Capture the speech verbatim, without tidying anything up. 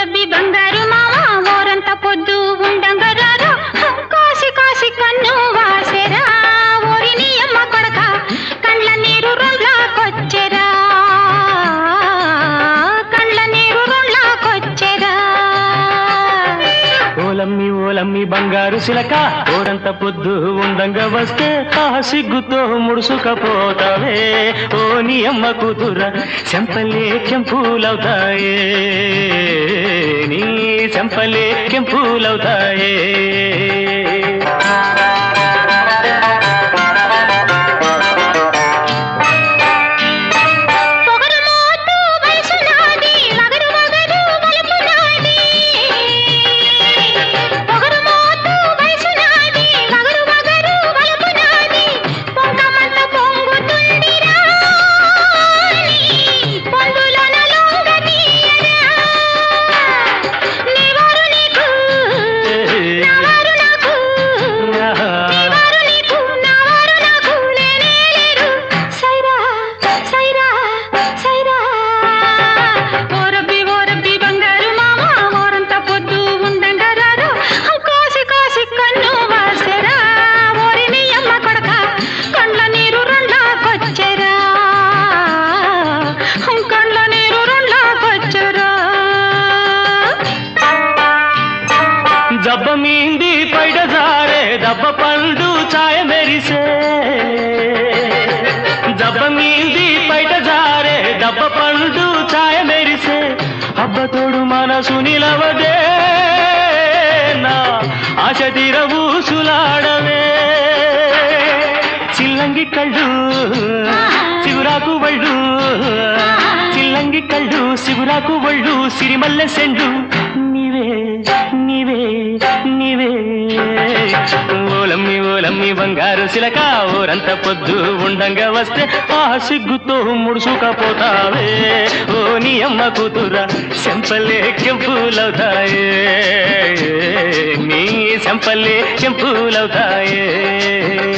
ఓరబ్బి బంగారు మావా ఓరంత పొద్దు ఉండంగరారా కాసి కాసి కన్ను వాసెరా ఓరి నీ అమ్మ కొడక కండ్ల నీరు రొండ్లాకొచ్చెరా కండ్ల నీరు రొండ్లాకొచ్చెరా ఓలమ్మి ఓలమ్మి బంగారు సిలక ఓరంత పొద్దు ఉండంగా వస్తే ఆ సిగ్గుతో ముడుసుకపోతావే ఓ నీ అమ్మ కూతుర చెంపలే కెంపులవుతాయే నీ చెంపలే కెంపులవుతాయే దబ్బ మీంది పైడ జారే దబ్బ పండు ఛాయ మెరిసే దబ్బ మీంది పైట జారే దబ్బ పండు ఛాయ మెరిసే అబ్బ తోడు మనసు నిలవదే నా ఆశ తీరవు సులాడవే చిల్లంగి కళ్ళు సిగురాకు వళ్ళు చిల్లంగి కళ్ళు సిగురాకు వళ్ళు సిరిమల్లె సెండు నీవే నీవే నీవే ఓలమ్మి ఓలమ్మి బంగారు సిలక ఓరంత పొద్దు ఉండంగా వస్తే ఆ సిగ్గుతో ముడుసుకపోతావే ఓ నీ అమ్మ కూతుర చెంపలే కెంపులవుతాయే నీ చెంపలే కెంపులవుతాయే